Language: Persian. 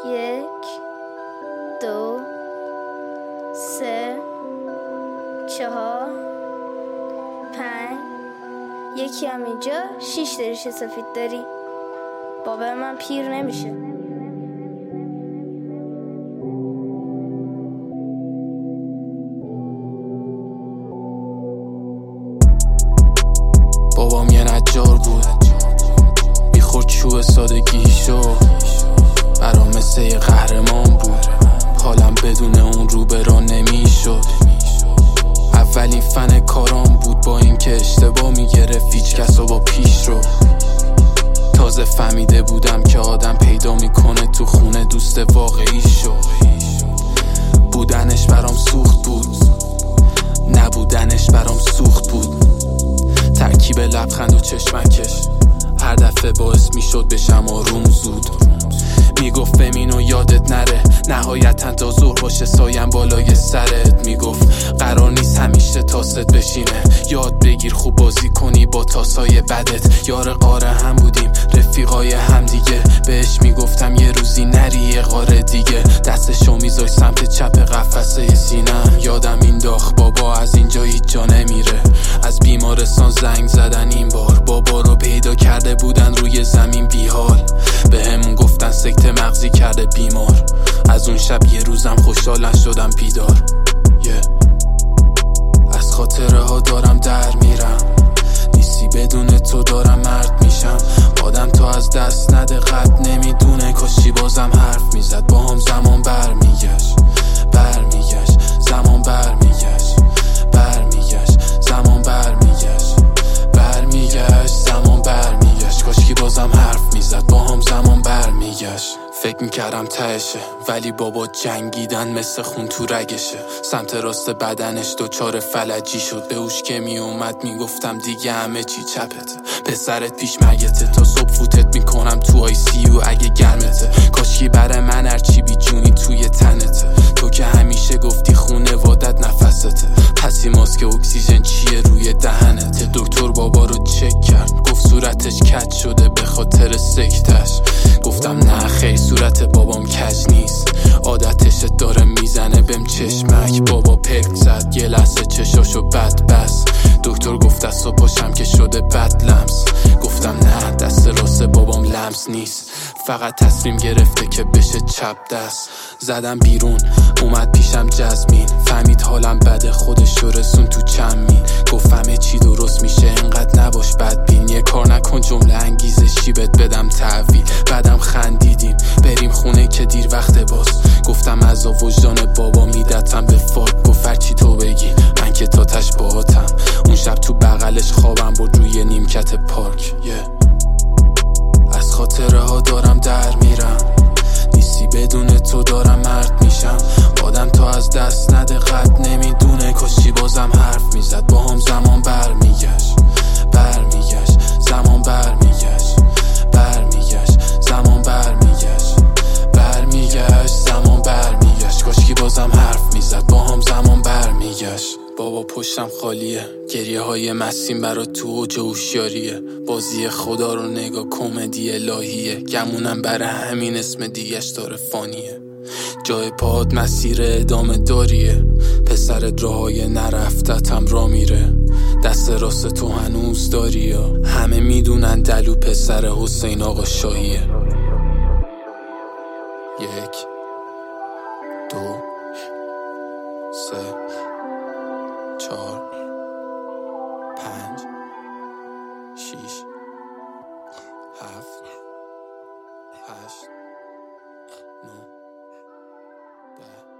1 2 3 4 5 یکی هم اینجا 6 ریش سفید داری. بابا من پیر نمیشه. بابام یه نجار بود، بیخورد چوب سادگیشو، برام مثل یه قهرمان بود. حالم بدون اون رو برا نمیشد. اولین فن کارام بود، با این که اشتباه میگرفت هیچ کس رو با پیش رو. تازه فهمیده بودم که آدم پیدا میکنه تو خونه دوست واقعیشو. بودنش برام سوخت بود، نبودنش برام سوخت بود. ترکیب لبخند و چشمکش هر دفعه باعث میشد بشم آروم زود. میگفت بمین و یادت نره، نهایتا تا ظهر باشه سایم بالای سرت. میگفت قرار نیست همیشه تاست بشینه، یاد بگیر خوب بازی کنی با تاسای بدت. یار قاره هم بودیم، رفیقای هم دیگه. بهش میگفتم یه روزی نری یه قاره دیگه. دستشو میذاش سمت چپ قفسه سینم. یادم این داغ بابا از اینجا هیچ جا نمیره. از بیمارستان زنگ زدن این بار، بابا رو پیدا کرده بودن روی زمین بیحال. به همون گفتن سکته مغزی کرده بیمار. از اون شب یه روزم خوشحال نشدم بیدار. از خاطره ها دارم در میرم، نیستی بدون تو دارم مرد میشم. آدم تو از دست نده قد نمیدونه، کاشی بازم حرف میزد با هم. زمان برمیگشت زمان برمیگشت زمان برمیگشت کاشکی بازم حرف میزد با هم. زمان برمیگشت. فکر میکردم تهشه، ولی بابا جنگیدن مثل خون تو رگشه. سمت راست بدنش دوچار فلجی شد. به اوش که میومد میگفتم دیگه همه چی چپته. پسرت پیش مگته، تا صبح فوتت میکنم تو آی سی یو اگه گرمته. کاشکی برای من هرچی بی جونی توی تنته. تو که همیشه گفتی خونوادت نفسته. پسی ماسک اکسیژن چیه روی دهنته. دکتر بابا رو چک کرد، گفت صورتش کج شده به خاطر سکتش. گفتم نه خیر، صورت بابام کج نیست، عادتش داره میزنه بهم چشمک. بابا پک زد یه لحظه چشاشو بد بس. دکتر گفت دست و پاشم که شده بد لمس. گفتم نه دست راست بابام لمس نیست، فقط تصمیم گرفته که بشه چپ دست. زدم بیرون اومد پیشم جزمین، فهمید حالم بده خودش رو رسون تو چمین. گفت همه چی درست میشه انقدر نباش بدبین. یه کار نکن جمله انگیزشی بهت بدم تحویل. بعدم خندیدیم بریم خونه که دیر وقت باز. گفتم از وجدان بابا میدتم به فاک. گفت هرچی تو بگی من که تاتش باهاتم. اون شب تو بغلش خوابم بود روی نیمکت پارک. از خاطره ها دارم در میرم، نیستی بدون تو دارم مرد میشم. آدم تو از دست نده قد نمیدونه، کاشی بازم حرف میزد با هم. زمان برمیگشت زمان برمیگشت زمان برمیگشت کاشکی بازم حرف میزد با هم. زمان برمیگشت. بابا پشتم خالیه، گریه های مسیم برا تو اوج هوشیاریه. بازی خدا رو نگاه کمدی الهیه. گمونم برای همین اسم دیگش داره فانیه. جای پاد مسیر ادامه داریه، پسرت راهای نرفتتم را میره. دست راست تو هنوز داری یا همه میدونن دلو پسر حسین آقا شاهیه. 1 2 3 4 5 6 7 8 9 10